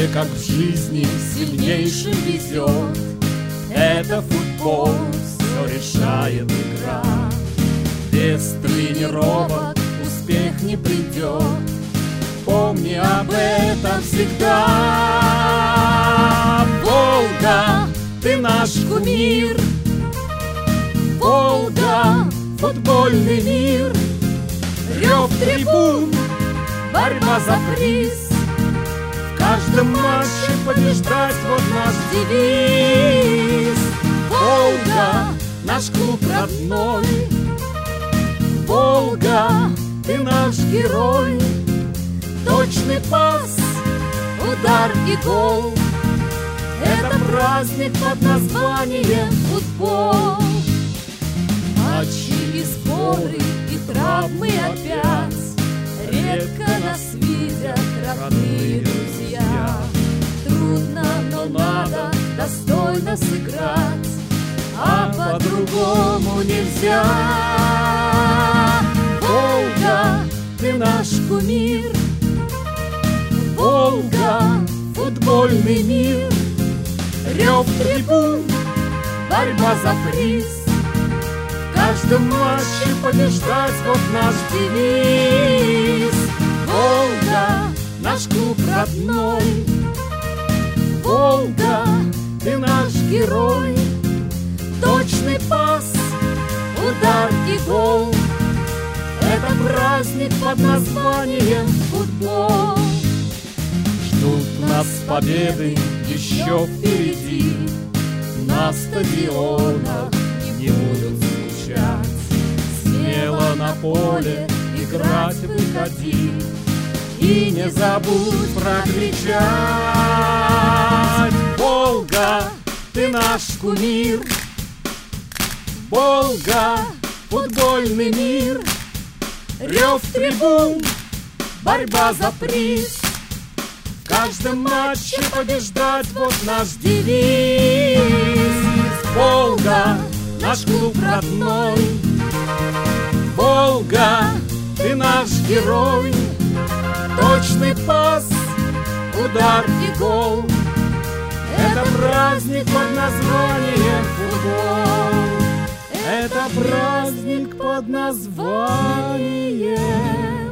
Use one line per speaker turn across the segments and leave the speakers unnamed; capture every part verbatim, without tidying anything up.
Мне, как в жизни, сильнейшим везет. Это футбол, все решает игра. Без тренировок успех не придет. Помни об этом всегда. Волга, ты наш кумир. Волга, футбольный мир. Рев трибун, борьба за приз. В каждом матче побеждать — вот наш девиз. Волга, наш клуб родной. Волга, ты наш герой. Точный пас, удар и гол. Это праздник под названием футбол. Матчи и сборы, и травмы опять. Редко нас видят родные друзья. Трудно, но надо достойно сыграть, а по-другому нельзя. Волга, ты наш кумир. Волга, футбольный мир. Рев трибун, борьба за приз. В каждом матче побеждать — вот наш девиз. Волга, наш клуб родной. Волга, ты наш герой. Точный пас, удар и гол. Это праздник под названием футбол. Ждут нас победы еще впереди. На стадионах не будут скучать. Смело на поле играть выходи. И не забудь прокричать. Волга, ты наш кумир. Волга, футбольный мир. Рев трибун, борьба за приз. В каждом матче побеждать — вот наш девиз. Волга, наш клуб родной. Волга, ты наш герой. Точный пас, удар и гол. Это праздник под названием футбол. Это праздник под названием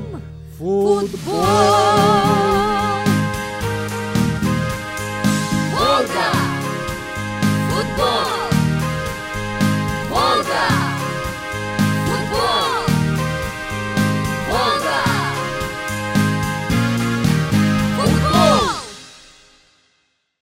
футбол.
Волга! Футбол!